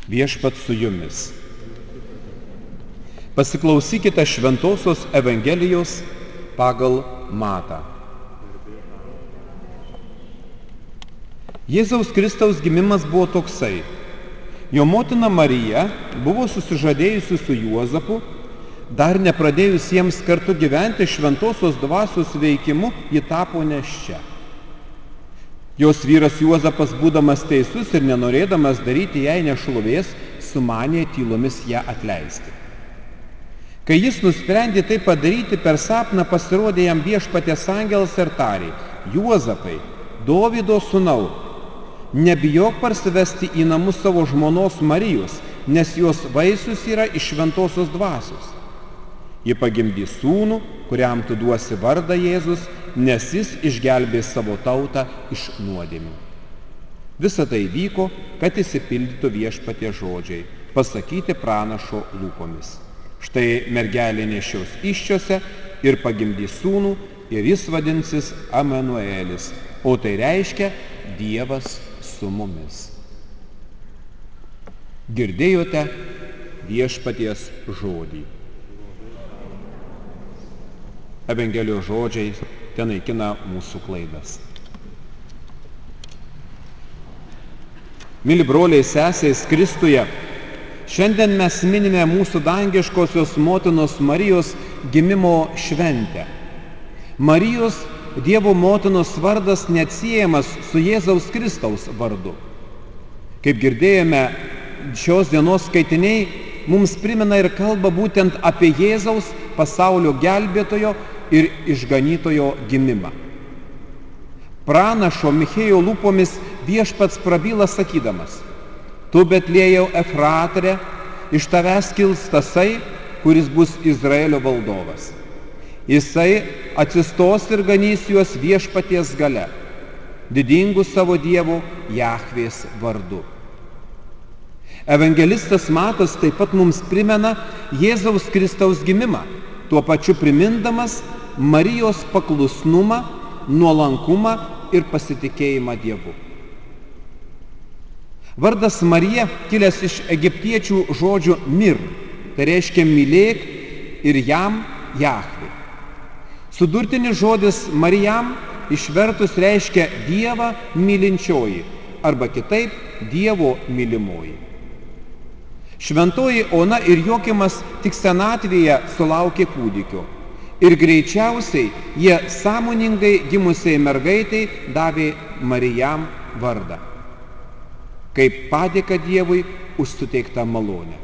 Viešpats su jumis. Pasiklausykite Šventosios Evangelijos pagal Matą. Jėzaus Kristaus gimimas buvo toksai. Jo motina Marija buvo susižadėjusi su Juozapu, dar nepradėjus jiems kartu gyventi Šventosios dvasios veikimu, ji tapo nėščia. Jos vyras Juozapas, būdamas teisus ir nenorėdamas daryti jai nešlovės, sumanė tylomis ją atleisti. Kai jis nusprendė tai padaryti, per sapną pasirodė jam Viešpaties angelas ir tarė: Juozapai, Dovydo sūnau, nebijok parsivesti į namus savo žmonos Marijos, nes jos vaisius yra iš šventosios dvasios. Ji pagimdys sūnų, kuriam tu duosi vardą Jėzus, nes jis išgelbės savo tautą iš nuodėmių. Visa tai vyko, kad išsipildytų Viešpaties žodžiai, pasakyti pranašo lūpomis. Štai mergelė nešios įsčiose ir pagimdys sūnų, ir jis vadinsis Emanuelis, o tai reiškia Dievas su mumis. Girdėjote Viešpaties žodį. Evangelijos žodžiai tenaikina mūsų klaidas. Mili broliai, sesės Kristuje, šiandien mes minime mūsų dangiškosios motinos Marijos gimimo šventę. Marijos, Dievo motinos vardas neatsiejamas su Jėzaus Kristaus vardu. Kaip girdėjome, šios dienos skaitiniai mums primena ir kalba būtent apie Jėzaus, pasaulio gelbėtojo ir išganytojo gimimą. Pranašo Michėjo lūpomis Viešpats prabyla sakydamas: Tu, Betliejau Efratre, iš tavęs kils tasai, kuris bus Izraelio valdovas. Jisai atsistos ir ganys juos Viešpaties galia, didingu savo Dievo Jahvės vardu. Evangelistas Matas taip pat mums primena Jėzaus Kristaus gimimą, tuo pačiu primindamas Marijos paklusnumą, nuolankumą ir pasitikėjimą Dievu. Vardas Marija kilęs iš egiptiečių žodžių mir, tai reiškia mylėk, ir jam Jahvė. Sudurtinis žodis Marijam išvertus reiškia Dievą mylinčioji, arba kitaip Dievo mylimoji. Šventoji Ona ir Joakimas tik senatvėje sulaukė kūdikio ir greičiausiai jie sąmoningai gimusiai mergaitei davė Marijam vardą, kaip padėka Dievui už suteiktą malonę.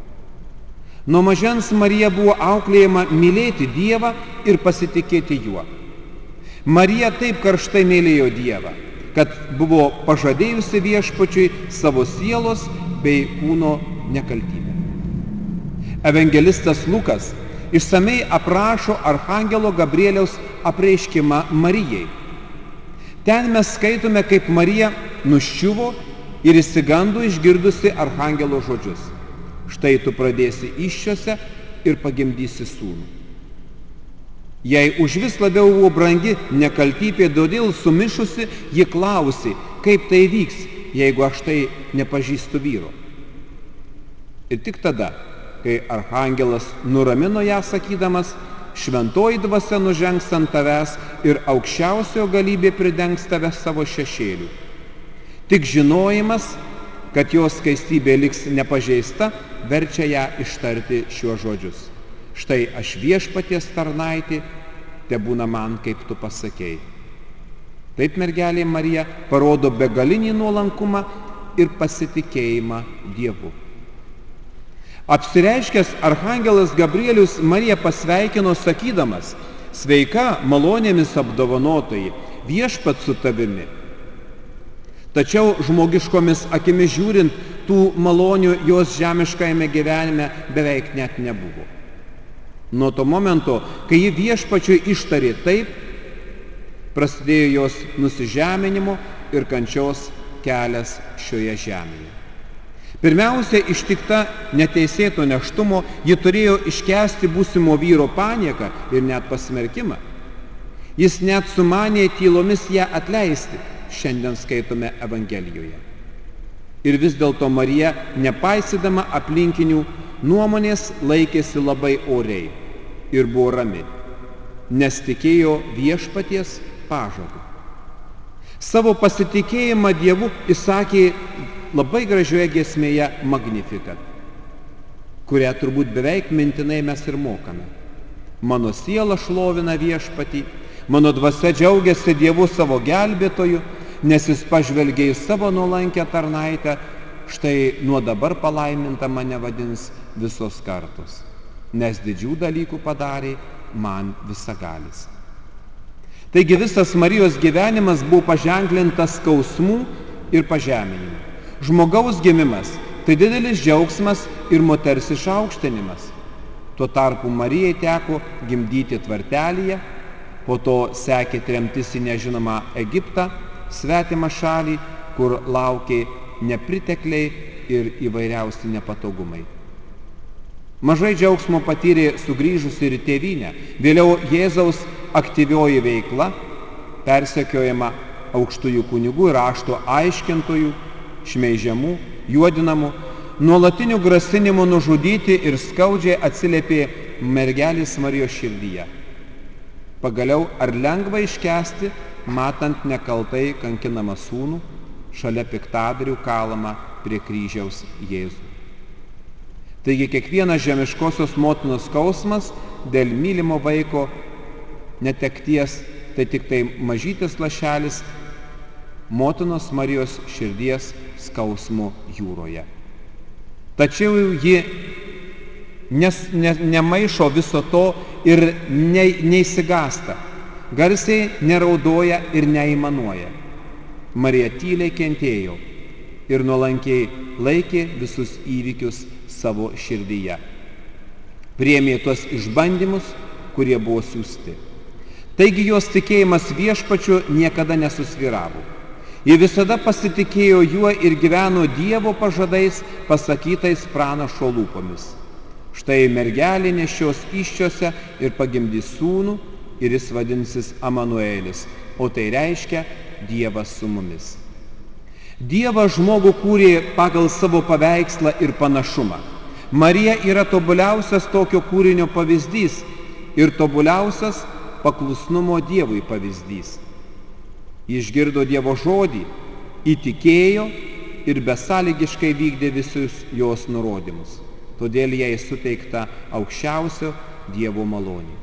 Nuo mažens Marija buvo auklėjama mylėti Dievą ir pasitikėti juo. Marija taip karštai mylėjo Dievą, kad buvo pažadėjusi Viešpačiui savo sielos bei kūno nekaltybę. Evangelistas Lukas išsamei aprašo archangelo Gabrieliaus apreiškimą Marijai. Ten mes skaitome, kaip Marija nuščiuvo ir išsigando išgirdusi archangelo žodžius: Štai tu pradėsi įsčiose ir pagimdysi sūnų. Jei užvis labiau buvo brangi nekaltybė, todėl sumišusi, ji klausė, kaip tai vyks, jeigu aš tai nepažįstu vyro. Ir tik tada, kai archangelas nuramino ją sakydamas: Šventoji dvasia nužengs ant tavęs ir aukščiausiojo galybė pridengs tave savo šešėliu. Tik žinojimas, kad jos skaistybė liks nepažeista, verčia ją ištarti šiuos žodžius: Štai aš Viešpaties tarnaitė, tebūna man, kaip tu pasakei. Taip mergelė Marija parodo begalinį nuolankumą ir pasitikėjimą Dievu. Apsireiškęs archangelas Gabrielius Mariją pasveikino sakydamas: Sveika, malonėmis apdovanotoji, Viešpats su tavimi. Tačiau žmogiškomis akimis žiūrint, tų malonių jos žemiškajame gyvenime beveik net nebuvo. Nuo to momento, kai ji Viešpačiui ištarė taip, prasidėjo jos nusižeminimo ir kančios kelias šioje žemėje. Pirmiausia, ištikta neteisėto nėštumo, ji turėjo iškęsti būsimo vyro panieką ir net pasmerkimą. Jis net sumanė tylomis ją atleisti, šiandien skaitome Evangelijoje. Ir vis dėlto Marija, nepaisydama aplinkinių nuomonės, laikėsi labai oriai ir buvo rami, nes tikėjo viešpaties pažadu. Savo pasitikėjimą Dievu įsakė labai gražioje giesmėje Magnificat, kurią turbūt beveik mintinai mes ir mokame. Mano siela šlovina viešpatį, mano dvasia džiaugiasi Dievu savo gelbėtoju, nes jis pažvelgė į savo nuolankę tarnaitę, štai nuo dabar palaiminta mane vadins visos kartos, nes didžių dalykų padarė man visagalis. Taigi visas Marijos gyvenimas buvo paženklintas skausmų ir pažeminimu. Žmogaus gimimas tai didelis džiaugsmas ir moters išaukštinimas. Tuo tarpu Marijai teko gimdyti tvartelyje, po to sekė tremtis į nežinomą Egiptą, svetimą šalį, kur laukė nepritekliai ir įvairiausi nepatogumai. Mažai džiaugsmo patyrė sugrįžusi ir tėvynę. Vėliau Jėzaus aktyvioji veikla, persekiojama aukštųjų kunigų ir rašto aiškintojų, šmeižiamų, juodinamų, nuolatinių grasinimų nužudyti ir skaudžiai atsiliepė mergelės Marijos širdyje. Pagaliau, ar lengva iškęsti, matant nekaltai kankinamą sūnų, šalia piktadarių kalamą prie kryžiaus Jėzų. Taigi kiekvienas žemiškosios motinos skausmas dėl mylimo vaiko netekties, tai tik tai mažytis lašelis motinos Marijos širdies skausmo jūroje. Tačiau ji nemaišo viso to ir neįsigąsta, garsiai neraudoja ir neaimanuoja. Marija tyliai kentėjo ir nuolankiai laikė visus įvykius savo širdyje. Priėmė tuos išbandymus, kurie buvo siųsti. Taigi jos tikėjimas viešpačiu niekada nesusvyravo. Ji visada pasitikėjo juo ir gyveno Dievo pažadais pasakytais pranašo lūpomis. Štai mergelė nešios įsčiose ir pagimdys sūnų, ir jis vadinsis Amanuelis, o tai reiškia Dievas su mumis. Dievas žmogų kūrė pagal savo paveikslą ir panašumą. Marija yra tobuliausias tokio kūrinio pavyzdys ir tobuliausias paklusnumo Dievui pavyzdys. Ji išgirdo Dievo žodį, įtikėjo ir besąlygiškai vykdė visus jos nurodymus. Todėl jai suteikta aukščiausio Dievo malonė.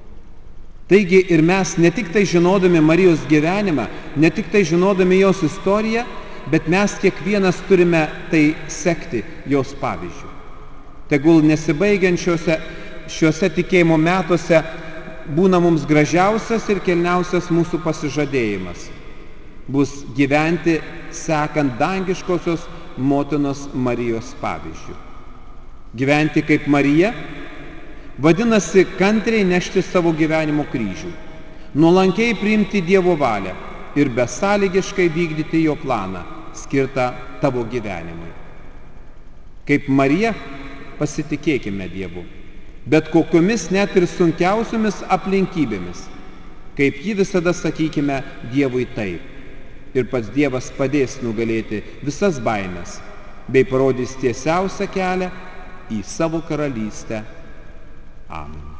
Taigi ir mes ne tik tai žinodami Marijos gyvenimą, ne tik tai žinodami jos istoriją, bet mes kiekvienas turime tai sekti jos pavyzdžiu. Tegul nesibaigiančiuose šiuose tikėjimo metuose būna mums gražiausias ir kilniausias mūsų pasižadėjimas. Bus gyventi sekant dangiškosios motinos Marijos pavyzdžiu. Gyventi kaip Marija vadinasi kantriai nešti savo gyvenimo kryžių, nuolankiai priimti Dievo valią ir besąlygiškai vykdyti jo planą, skirtą tavo gyvenimui. Kaip Marija pasitikėkime Dievu, bet kokiomis net ir sunkiausiomis aplinkybėmis. Kaip ji visada sakykime Dievui taip. Ir pats Dievas padės nugalėti visas baimes, bei parodys tiesiausią kelią į savo karalystę. Amen.